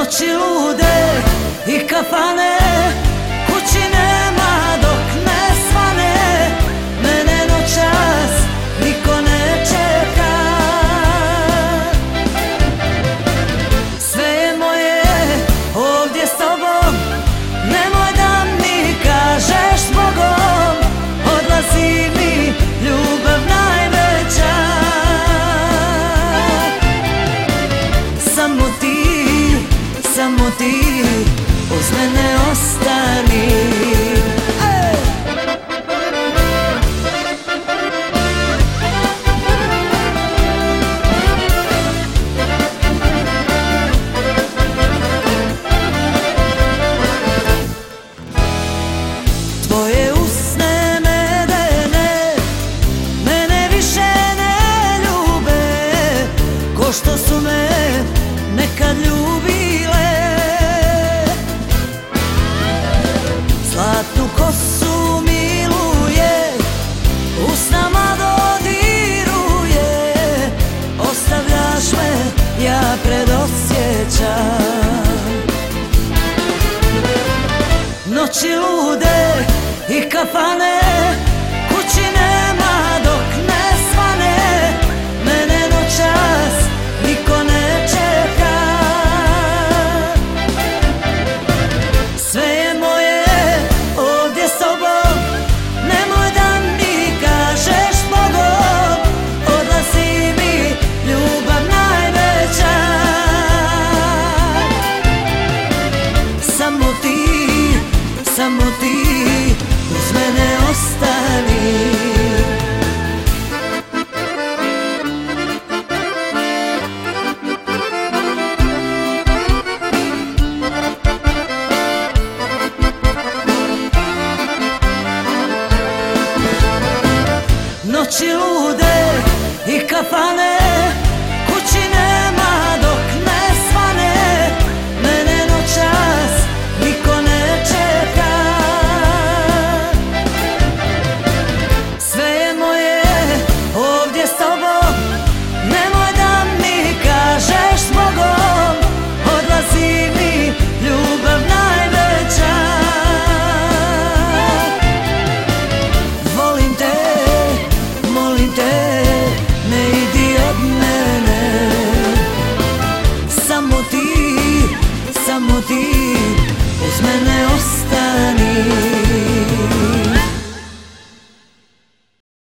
Noći lude i kafane, kući nema dok ne svane. Mene noćas niko ne čeka. Sve je moje ovdje s tobom, nemoj da mi kažeš zbogom. Odlazi mi ljubav najveća. Samo ti uz mene ostani. Tvoje usne medene mene više ne ljube, ko što su me nekad ljubile. Zlatnu kosu miluje, usnama dodiruje. Ostavljaš me, ja predosjećam. Noći lude i kafane, kući nema dok ne svane. Mene noćas niko ne čeka. Sve je moje ovdje s tobom, nemoj da mi kažeš zbogom. Odlazi mi ljubav najveća. Samo ti uz mene ostani.